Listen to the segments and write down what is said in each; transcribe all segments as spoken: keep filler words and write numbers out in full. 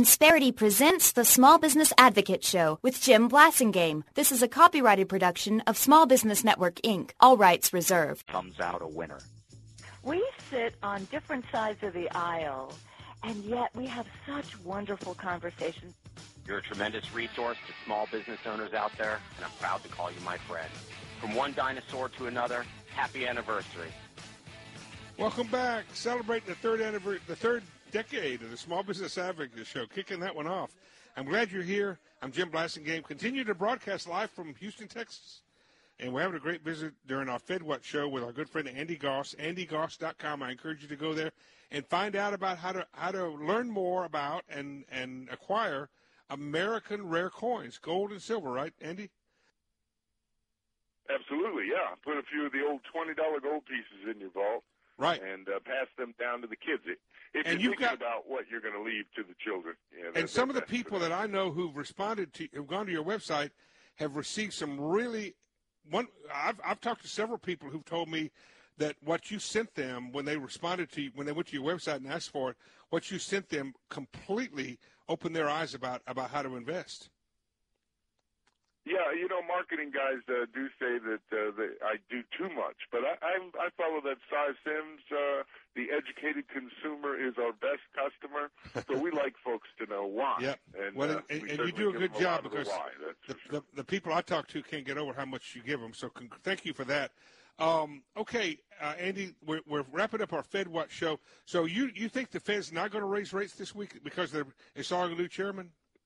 Insperity presents the Small Business Advocate Show with Jim Blasingame. This is a copyrighted production of Small Business Network, Incorporated. All rights reserved. Comes out a winner. We sit on different sides of the aisle, and yet we have such wonderful conversations. You're a tremendous resource to small business owners out there, and I'm proud to call you my friend. From one dinosaur to another, happy anniversary. Welcome back. Celebrating the third anniversary, the third decade of the Small Business Advocate Show, kicking that one off. I'm glad you're here. I'm Jim Blasingame. Continue to broadcast live from Houston, Texas. And we're having a great visit during our FedWhat show with our good friend Andy Goss, andy goss dot com. I encourage you to go there and find out about how to how to learn more about and, and acquire American rare coins, gold and silver, right, Andy? Absolutely, yeah. Put a few of the old twenty dollar gold pieces in your vault. Right. And uh, pass them down to the kids. If and you're you've thinking got, about what you're going to leave to the children. Yeah, and some of the people that I know who've responded to, who've gone to your website, have received some really one. I've I've talked to several people who've told me that what you sent them when they responded to you, when they went to your website and asked for it, what you sent them completely opened their eyes about about how to invest. Yeah, you know, marketing guys uh, do say that, uh, that I do too much, but I, I, I follow that Cy Sims, uh, the educated consumer is our best customer, so we like folks to know why. Yeah, and, well, uh, and, we and you do a good a job because the, why, the, sure. the, the people I talk to can't get over how much you give them, so con- thank you for that. Um, okay, uh, Andy, we're, we're wrapping up our FedWhat show. So you, you think the Fed's not going to raise rates this week because they're installing a new chairman?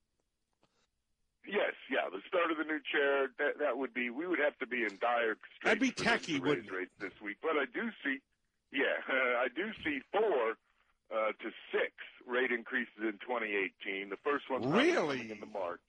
Yes, yeah. The start of the new chair, that, that would be, we would have to be in dire straits. That'd be tacky, wouldn't it? Rates this week. But I do see, yeah, uh, I do see four uh, to six rate increases in twenty eighteen. The first one's really coming in the March.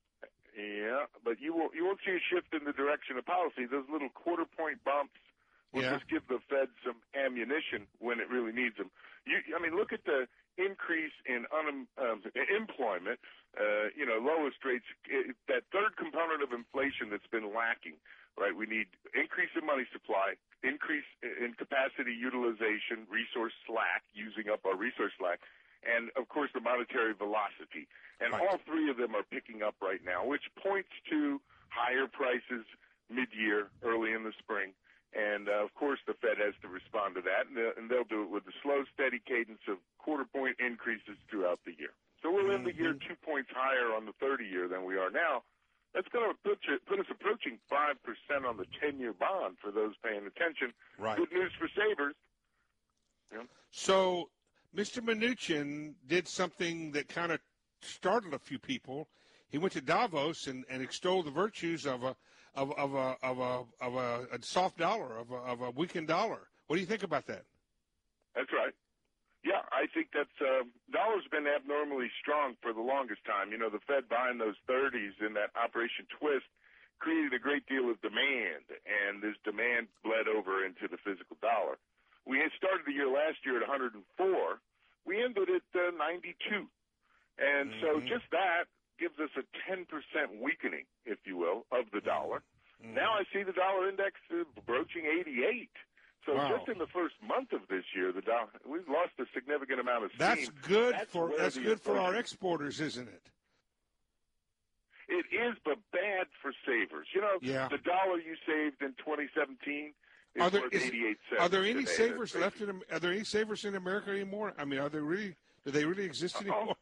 Yeah, but you won't, you won't see a shift in the direction of policy. Those little quarter point bumps will yeah. just give the Fed some ammunition when it really needs them. You, I mean, look at the increase in un, um, employment, uh, you know, lowest rates, it, that third component of inflation that's been lacking, right? We need increase in money supply, increase in capacity utilization, resource slack, using up our resource slack, and, of course, the monetary velocity. And right. all three of them are picking up right now, which points to higher prices mid-year, early in the spring. And, uh, of course, the Fed has to respond to that, and, uh, and they'll do it with a slow, steady cadence of quarter-point increases throughout the year. So we'll end the year two points higher on the thirty-year than we are now. That's going to put, you, put us approaching five percent on the ten-year bond for those paying attention. Right. Good news for savers. Yeah. So Mister Mnuchin did something that kind of startled a few people. He went to Davos and, and extolled the virtues of a of, of a of a of a, a soft dollar, of a, of a weakened dollar. What do you think about that? That's right. Yeah, I think that's uh, dollar's been abnormally strong for the longest time. You know, the Fed buying those thirties in that Operation Twist created a great deal of demand, and this demand bled over into the physical dollar. We had started the year last year at one hundred four. We ended at uh, ninety-two. And mm-hmm. so just that gives us a ten percent weakening, if you will, of the dollar. Mm-hmm. Now I see the dollar index uh, broaching eighty-eight. So wow. just in the first month of this year, the dollar, we've lost a significant amount of steam. That's good that's for that's good for our exporters, isn't it? It is, but bad for savers. You know, yeah. the dollar you saved in twenty seventeen is are there, worth is, eighty-eight cents. Are there any today. savers left in? Are there any savers in America anymore? I mean, are there really? Do they really exist anymore?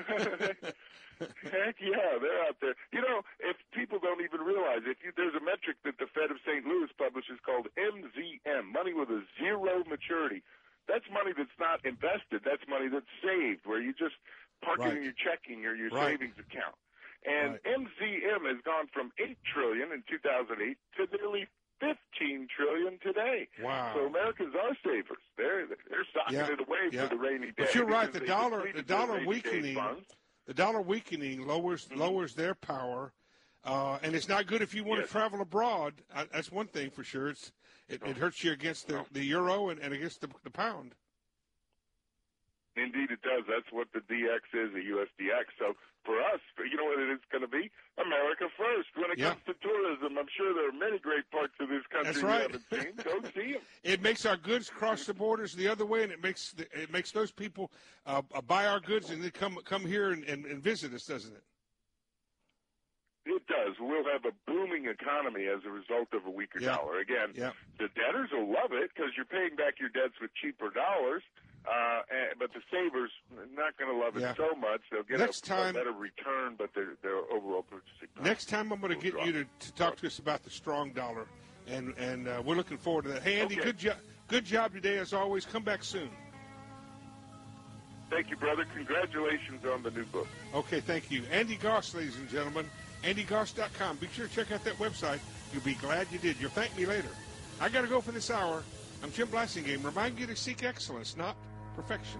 Heck yeah, they're out there. You know, if people don't even realize, if you, there's a metric that the Fed of Saint Louis publishes called M Z M, money with a zero maturity. That's money that's not invested. That's money that's saved, where you just park right. it in your checking or your right. savings account. And right. M Z M has gone from eight trillion dollars in two thousand eight to nearly fifteen trillion dollars today. Wow. So Americans are savers. They're they're stocking yeah. it away yeah. for the rainy day. But you're right. The they dollar, the depleted their dollar rainy weakening, day funds. the dollar weakening lowers Mhm. lowers their power, uh, and it's not good if you want Yes. to travel abroad. I, that's one thing for sure. It's it, No. it hurts you against the, No. the euro and, and against the, the pound. Indeed, it does. That's what the D X is, a U S D X. So for us, you know what it is going to be? America first. When it yeah. comes to tourism, I'm sure there are many great parts of this country That's right. you haven't seen. Go see them. It makes our goods cross the borders the other way, and it makes the, it makes those people uh, buy our goods and they come come here and, and, and visit us, doesn't it? It does. We'll have a booming economy as a result of a weaker yeah. dollar. Again, yeah. the debtors will love it because you're paying back your debts with cheaper dollars. Uh, and, but the savers are not going to love it yeah. so much. They'll get next a, time, a better return, but their, their overall purchasing power. Next time I'm going to get drop. you to, to talk to us about the strong dollar, and and uh, we're looking forward to that. Hey, Andy, okay. good job, good job today as always. Come back soon. Thank you, brother. Congratulations on the new book. Okay, thank you. Andy Goss, ladies and gentlemen, andy goss dot com. Be sure to check out that website. You'll be glad you did. You'll thank me later. I got to go for this hour. I'm Jim Blasingame. Remind you to seek excellence, not perfection.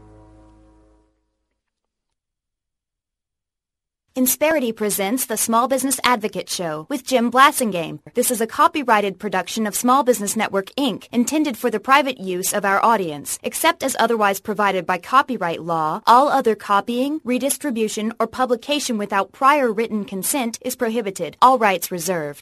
Insperity presents the Small Business Advocate Show with Jim Blasingame. This is a copyrighted production of Small Business Network, Incorporated, intended for the private use of our audience. Except as otherwise provided by copyright law, all other copying, redistribution, or publication without prior written consent is prohibited. All rights reserved.